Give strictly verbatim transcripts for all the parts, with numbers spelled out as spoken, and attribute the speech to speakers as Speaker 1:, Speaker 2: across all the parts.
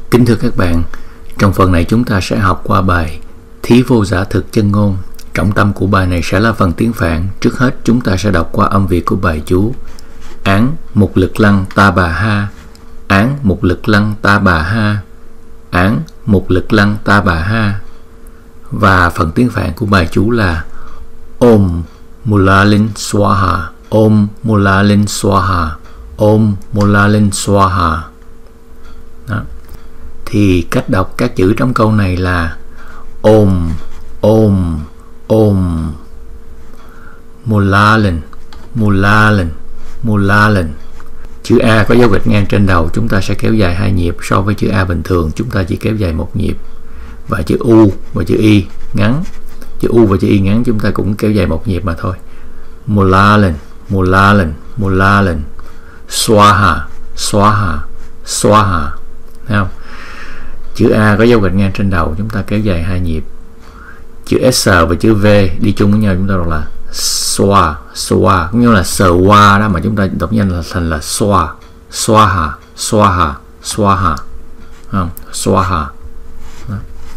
Speaker 1: Kính thưa các bạn, trong phần này chúng ta sẽ học qua bài Thí vô giả thực chân ngôn. Trọng tâm của bài này sẽ là phần tiếng Phạn. Trước hết chúng ta sẽ đọc qua âm Việt của bài chú. Án mục lực lăng ta bà ha, án mục lực lăng ta bà ha, án mục lực lăng ta bà ha. Và phần tiếng Phạn của bài chú là Om Mula Linh Swaha, Om Mula Linh Swaha, Om Mula Linh Swaha. Đó. Thì cách đọc các chữ trong câu này là Om, Om, Om, Mula Linh, Mula Linh, Mula Linh. Chữ A có dấu gạch ngang trên đầu, chúng ta sẽ kéo dài hai nhịp. So với chữ A bình thường chúng ta chỉ kéo dài một nhịp. Và chữ U và chữ Y ngắn, chữ U và chữ Y ngắn chúng ta cũng kéo dài một nhịp mà thôi. Mula Linh, Mula Linh, Mula Linh. Swaha, Swaha, Swaha. Thấy không? Chữ A có dấu gạch ngang trên đầu, chúng ta kéo dài hai nhịp. Chữ S và chữ V đi chung với nhau, chúng ta đọc là Swa, Swa, cũng như là Swa đó, mà chúng ta đọc nhanh là thành là Swa, Swaha, Swaha, Swaha, không? Swaha. Đó.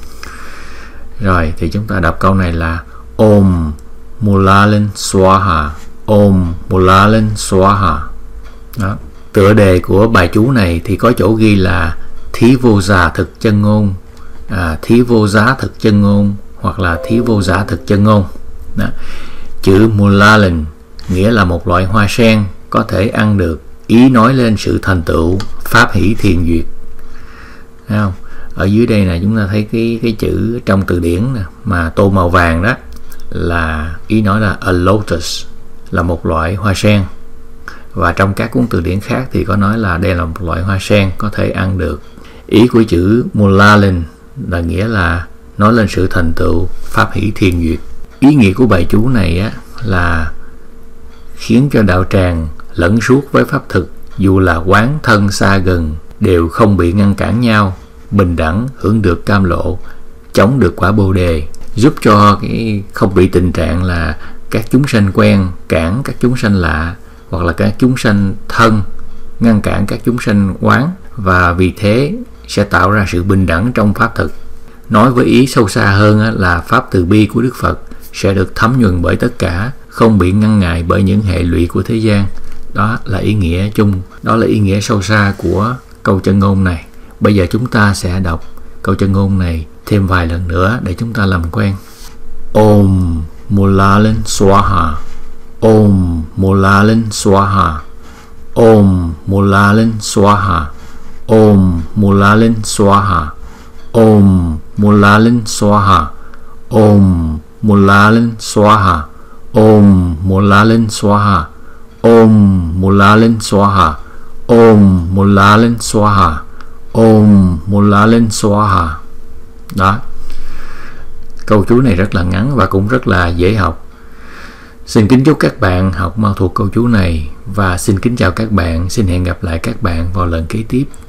Speaker 1: Rồi thì chúng ta đọc câu này là Om Mula Linh Swaha, Om Mula Linh Swaha. Đó. Tựa đề của bài chú này thì có chỗ ghi là Thí vô giả thực chân ngôn, à, Thí vô giá thực chân ngôn, hoặc là Thí vô giả thực chân ngôn. Đó. Chữ Mula Linh nghĩa là một loại hoa sen có thể ăn được, ý nói lên sự thành tựu pháp hỷ thiền duyệt. Thấy không? Ở dưới đây này chúng ta thấy cái cái chữ trong từ điển nè, mà tô màu vàng đó là ý nói là a lotus, là một loại hoa sen. Và trong các cuốn từ điển khác thì có nói là đây là một loại hoa sen có thể ăn được. Ý của chữ Mula Linh là nghĩa là nói lên sự thành tựu pháp hỷ thiền duyệt. Ý nghĩa của bài chú này á, là khiến cho đạo tràng lẫn suốt với pháp thực, dù là quán thân xa gần đều không bị ngăn cản nhau, bình đẳng hưởng được cam lộ, chống được quả bồ đề, giúp cho cái không bị tình trạng là các chúng sanh quen cản các chúng sanh lạ, hoặc là các chúng sanh thân ngăn cản các chúng sanh quán, và vì thế sẽ tạo ra sự bình đẳng trong pháp thực. Nói với ý sâu xa hơn là pháp từ bi của Đức Phật sẽ được thấm nhuần bởi tất cả, không bị ngăn ngại bởi những hệ lụy của thế gian. Đó là ý nghĩa chung, đó là ý nghĩa sâu xa của câu chân ngôn này. Bây giờ chúng ta sẽ đọc câu chân ngôn này thêm vài lần nữa để chúng ta làm quen. Om Mula Linh Swaha, Om Mula Linh Swaha, Om Mula Linh Swaha, Om Mula Linh Swaha, Om Mula Linh Swaha, Om Mula Linh Swaha, Om Mula Linh Swaha, Om Mula Linh Swaha, Om Mula Linh Swaha, Om Mula Linh Swaha. Đó. Câu chú này rất là ngắn và cũng rất là dễ học. Xin kính chúc các bạn học mau thuộc câu chú này, và xin kính chào các bạn. Xin hẹn gặp lại các bạn vào lần kế tiếp.